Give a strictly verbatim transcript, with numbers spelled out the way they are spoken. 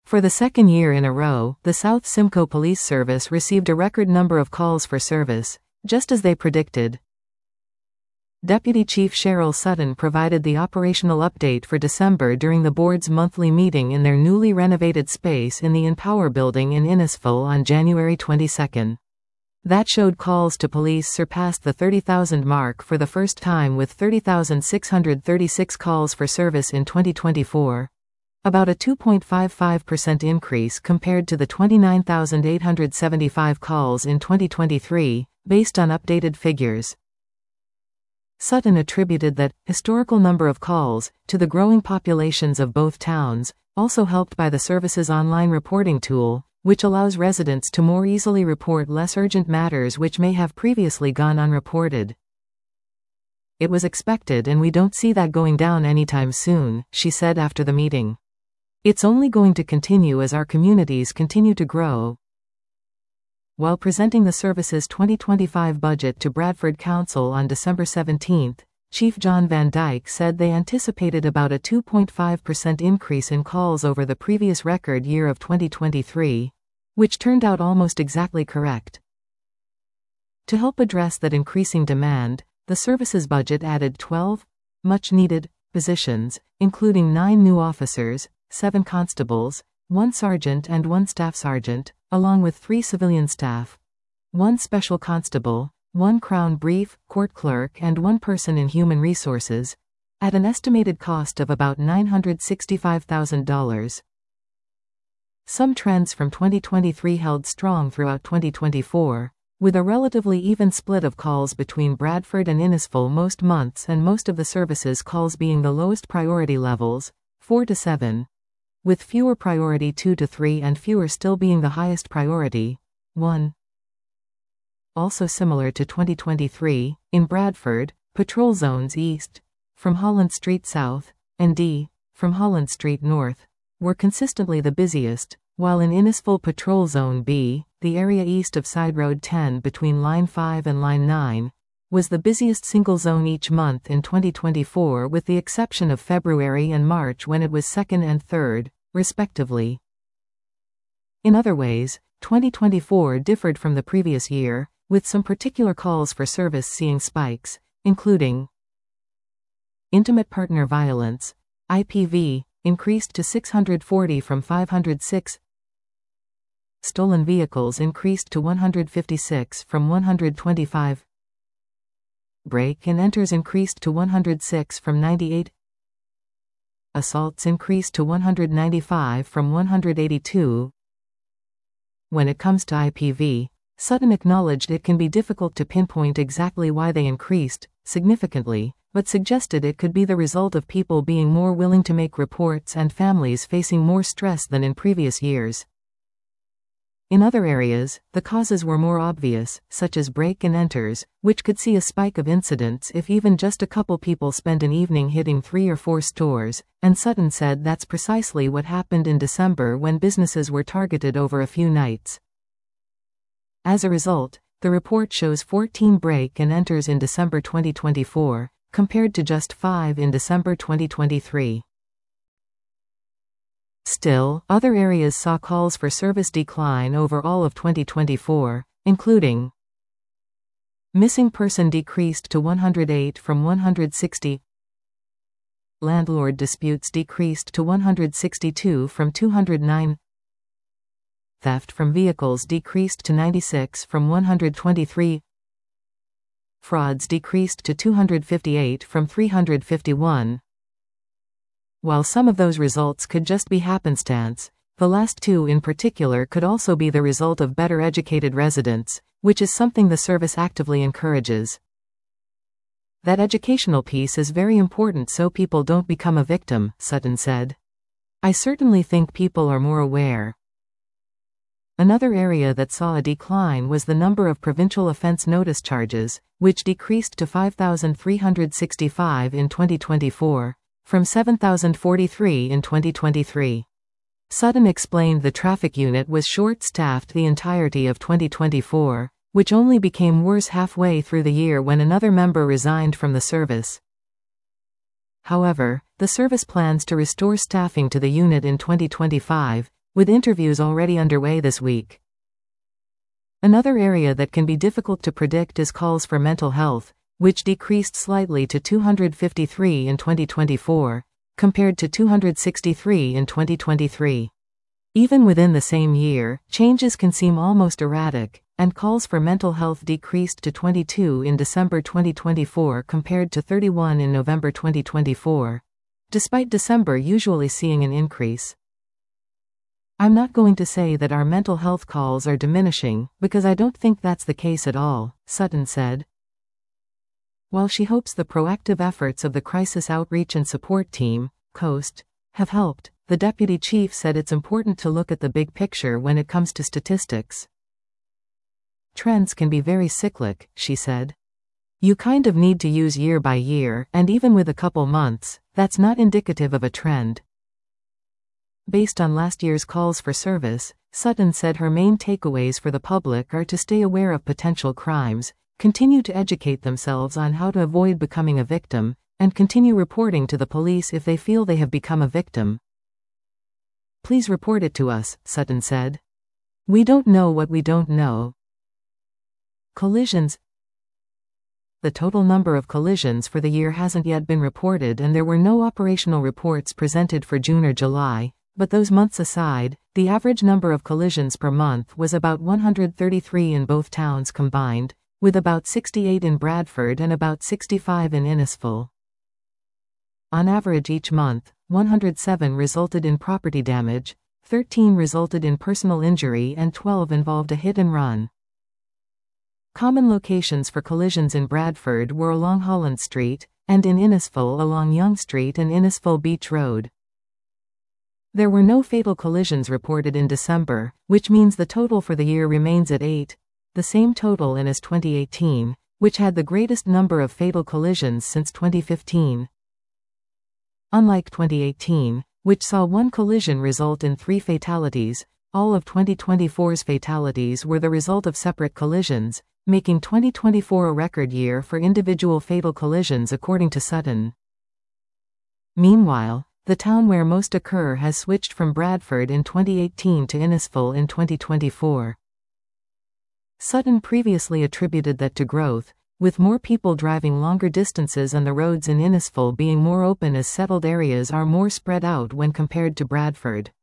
For the second year in a row, the South Simcoe Police Service received a record number of calls for service, just as they predicted. Deputy Chief Cheryl Sutton provided the operational update for December during the board's monthly meeting in their newly renovated space in the Empower Building in Innisfil on January twenty-second. That showed calls to police surpassed the thirty thousand mark for the first time, with thirty thousand six hundred thirty-six calls for service in twenty twenty-four. About a two point five five percent increase compared to the twenty-nine thousand eight hundred seventy-five calls in twenty twenty-three, based on updated figures. Sutton attributed that historical number of calls to the growing populations of both towns, also helped by the service's online reporting tool, which allows residents to more easily report less urgent matters which may have previously gone unreported. It was expected, and we don't see that going down anytime soon, she said after the meeting. It's only going to continue as our communities continue to grow. While presenting the service's twenty twenty-five budget to Bradford Council on December seventeenth, Chief John Van Dyke said they anticipated about a two point five percent increase in calls over the previous record year of twenty twenty-three, which turned out almost exactly correct. To help address that increasing demand, the service's budget added twelve much-needed positions, including nine new officers, seven constables, one sergeant and one staff sergeant, along with three civilian staff, one special constable, one Crown brief, court clerk and one person in human resources, at an estimated cost of about nine hundred sixty-five thousand dollars. Some trends from twenty twenty-three held strong throughout twenty twenty-four, with a relatively even split of calls between Bradford and Innisfil most months, and most of the service's calls being the lowest priority levels, four to seven, with fewer priority two to three and fewer still being the highest priority, one. Also similar to twenty twenty-three, in Bradford, patrol zones east, from Holland Street South, and D, from Holland Street North, were consistently the busiest, while in Innisfil Patrol Zone B, the area east of Side Road ten between Line five and Line nine, was the busiest single zone each month in twenty twenty-four, with the exception of February and March when it was second and third, respectively. In other ways, twenty twenty-four differed from the previous year, with some particular calls for service seeing spikes, including intimate partner violence, I P V, increased to six hundred forty from five hundred six, stolen vehicles increased to one hundred fifty-six from one hundred twenty-five, break and enters increased to one hundred six from ninety-eight, assaults increased to one hundred ninety-five from one hundred eighty-two. When it comes to I P V, Sutton acknowledged it can be difficult to pinpoint exactly why they increased significantly, but suggested it could be the result of people being more willing to make reports and families facing more stress than in previous years. In other areas, the causes were more obvious, such as break and enters, which could see a spike of incidents if even just a couple people spend an evening hitting three or four stores, and Sutton said that's precisely what happened in December when businesses were targeted over a few nights. As a result, the report shows fourteen break and enters in December twenty twenty-four, compared to just five in December twenty twenty-three. Still, other areas saw calls for service decline over all of twenty twenty-four, including missing person decreased to one hundred eight from one hundred sixty, landlord disputes decreased to one hundred sixty-two from two hundred nine, theft from vehicles decreased to ninety-six from one hundred twenty-three, frauds decreased to two hundred fifty-eight from three hundred fifty-one. While some of those results could just be happenstance, the last two in particular could also be the result of better educated residents, which is something the service actively encourages. That educational piece is very important so people don't become a victim, Sutton said. I certainly think people are more aware. Another area that saw a decline was the number of provincial offense notice charges, which decreased to five thousand three hundred sixty-five in twenty twenty-four, from seven thousand forty-three in twenty twenty-three. Sutton explained the traffic unit was short-staffed the entirety of twenty twenty-four, which only became worse halfway through the year when another member resigned from the service. However, the service plans to restore staffing to the unit in twenty twenty-five, with interviews already underway this week. Another area that can be difficult to predict is calls for mental health, which decreased slightly to two hundred fifty-three in twenty twenty-four, compared to two hundred sixty-three in twenty twenty-three. Even within the same year, changes can seem almost erratic, and calls for mental health decreased to twenty-two in December twenty twenty-four compared to thirty-one in November twenty twenty-four, despite December usually seeing an increase. I'm not going to say that our mental health calls are diminishing, because I don't think that's the case at all, Sutton said. While she hopes the proactive efforts of the Crisis Outreach and Support Team, COAST, have helped, the deputy chief said it's important to look at the big picture when it comes to statistics. Trends can be very cyclic, she said. You kind of need to use year by year, and even with a couple months, that's not indicative of a trend. Based on last year's calls for service, Sutton said her main takeaways for the public are to stay aware of potential crimes, continue to educate themselves on how to avoid becoming a victim, and continue reporting to the police if they feel they have become a victim. Please report it to us, Sutton said. We don't know what we don't know. Collisions. The total number of collisions for the year hasn't yet been reported, and there were no operational reports presented for June or July, but those months aside, the average number of collisions per month was about one hundred thirty-three in both towns combined, with about sixty-eight in Bradford and about sixty-five in Innisfil. On average each month, one hundred seven resulted in property damage, thirteen resulted in personal injury, and twelve involved a hit and run. Common locations for collisions in Bradford were along Holland Street, and in Innisfil along Yonge Street and Innisfil Beach Road. There were no fatal collisions reported in December, which means the total for the year remains at eight, the same total in as twenty eighteen, which had the greatest number of fatal collisions since twenty fifteen. Unlike twenty eighteen, which saw one collision result in three fatalities, all of twenty twenty-four's fatalities were the result of separate collisions, making twenty twenty-four a record year for individual fatal collisions according to Sutton. Meanwhile, the town where most occur has switched from Bradford in twenty eighteen to Innisfil in twenty twenty-four. Sutton previously attributed that to growth, with more people driving longer distances and the roads in Innisfil being more open as settled areas are more spread out when compared to Bradford.